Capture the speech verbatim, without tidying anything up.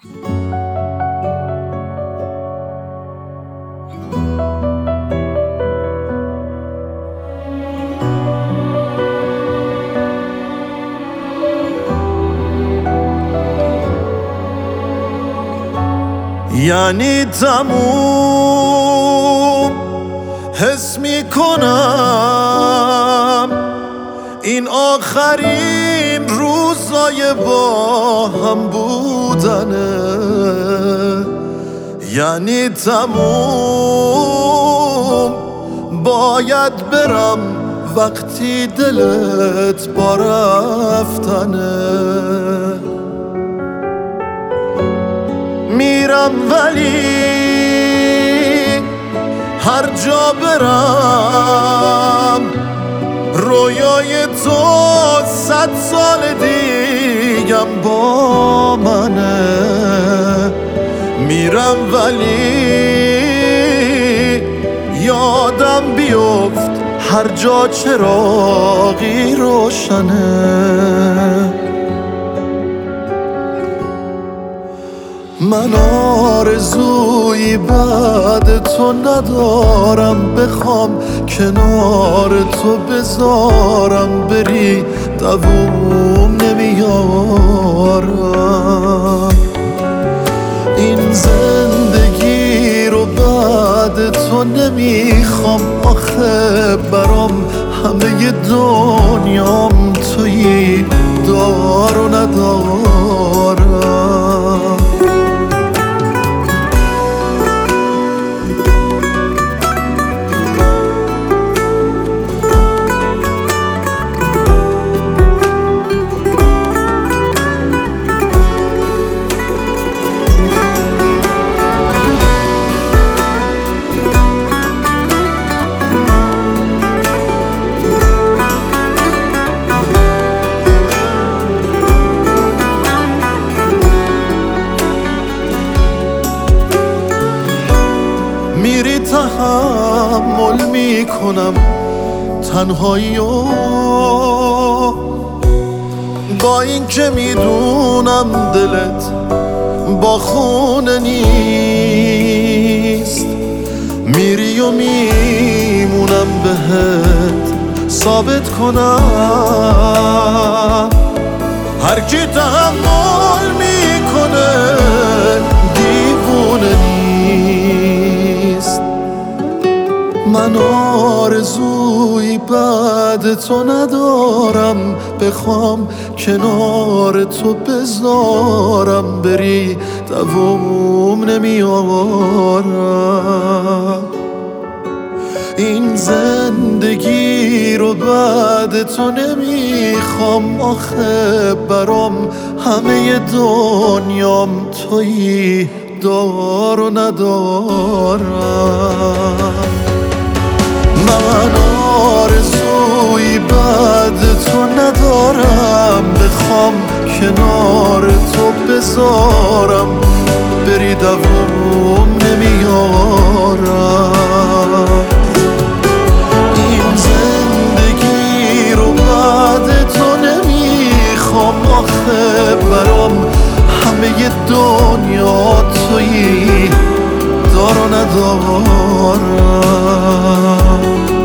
یعنی تموم حس می کنم این آخرین روزای با هم بودنه. یعنی تموم باید برم وقتی دلت با رفتنه. میرم ولی هر جا برم رویای تو صد سال دیگم با منه. میرم ولی یادم بیفت هر جا چراغی روشنه. من آرزویی بعد تو ندارم، بخوام کنار تو بذارم بری دووم نمیارم. این زندگی رو بعد تو نمیخوام، آخه برام همه دنیام تویی، دار و ندارم. میری تحمل میکنم تنهایی و با این که میدونم دلت با خونه نیست. میری و میمونم بهت ثابت کنم هر کی تحمل میکنه دیوونه نیست. من آرزویی بعد تو ندارم، بخوام کنار تو بذارم بری دووم نمیارم. این زندگی رو بعد تو نمیخوام، آخه برام همه دنیام تویی، دار و ندارم. من آرزویی بعد تو ندارم، بخوام کنار تو بذارم بری دووم نمیارم. این زندگی رو بعد تو نمیخوام، آخه برام همه دنیا تویی، دار و ندارم.